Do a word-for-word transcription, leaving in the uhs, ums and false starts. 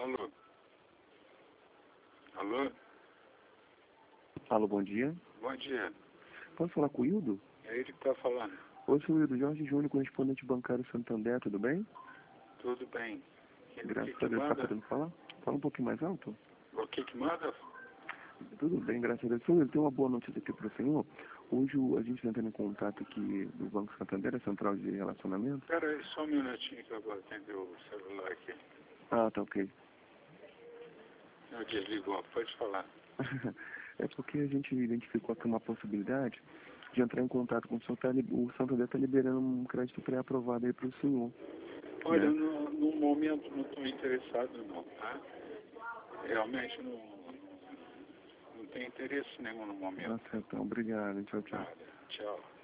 Alô? Alô? Alô, bom dia. Bom dia. Posso falar com o Hildo? É ele que está falando. Oi, sou o Hildo, Jorge Júnior, correspondente bancário Santander, tudo bem? Tudo bem. E Graças o que a que Deus, está manda? podendo falar? Fala um pouquinho mais alto. O que que manda? Tudo bem, graças a Deus. Senhor, eu tenho uma boa notícia aqui para o senhor. Hoje o- a gente está entrando em contato aqui do Banco Santander, a Central de Relacionamento. Espera aí só um minutinho que eu vou atender o celular aqui. Ah, tá ok. Não desligou, pode falar. É porque a gente identificou aqui uma possibilidade de entrar em contato com o senhor. Tá, li- o Santander está liberando um crédito pré-aprovado aí para o senhor. Olha, Né? no, no momento não estou interessado não, tá? Realmente não, não tenho interesse nenhum no momento. Tá certo, então, obrigado. Tchau, tchau. Nada. Tchau.